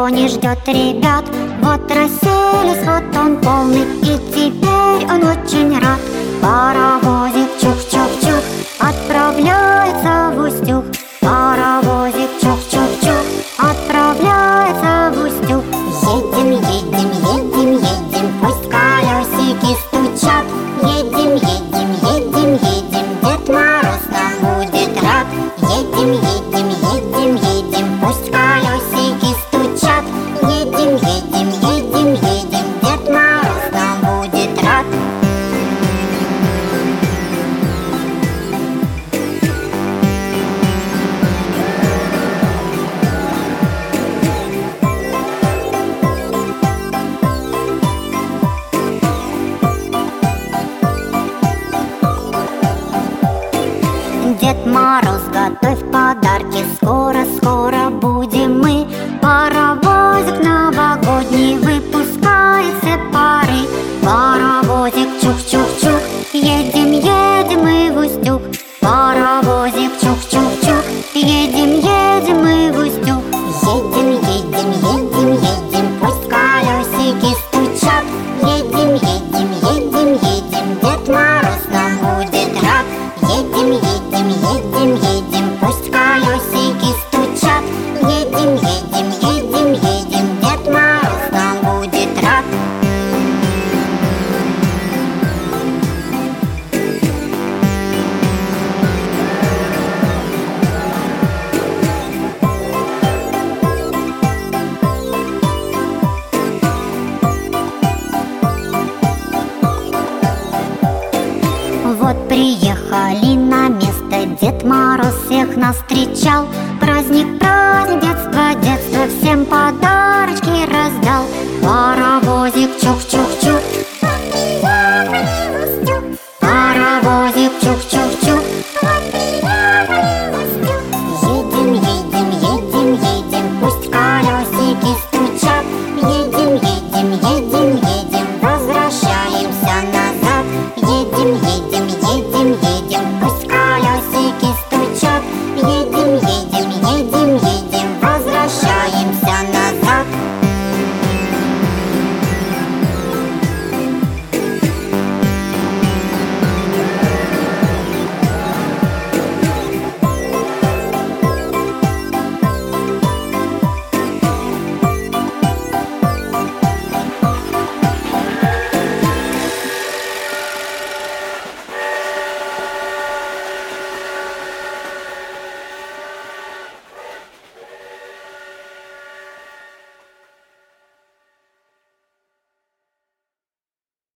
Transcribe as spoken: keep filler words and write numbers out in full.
никто не ждет ребят. Вот расселись, вот он полный, и теперь он очень рад. Паровозик чух-чух-чух отправляется в Устюг. Паровозик чух-чух-чух отправляется в Устюг. Едем, едем, едем, едем, пусть колесики стучат. Едем, едем, едем, едем, Дед Мороз нам будет рад. Едем, едем, едем, едем, пусть колесики стучат. Едем, едем, едем, едем, Дед Мороз нам будет рад. Дед Мороз, готовь подарки, скоро-скоро будем мы. Паровозик новогодний выпускает все пары. Паровозик чух-чух-чух, едем, едем мы в Устюг. Паровозик чух-чух-чух, едем, едем мы в Устюг. Едем, едем, едем, едем, пусть колесики стучат. Едем, едем, едем, едем, Дед Мороз нам будет рад. Едем, едем, едем, едем, пусть колесики стучат. Едем, едем, едем, едем, Дед Мороз нам будет рад. Вот приехали на место, Дед Мороз всех нас встречал. Праздник, праздник, детство, детство, всем подарочки раздал. Паровозик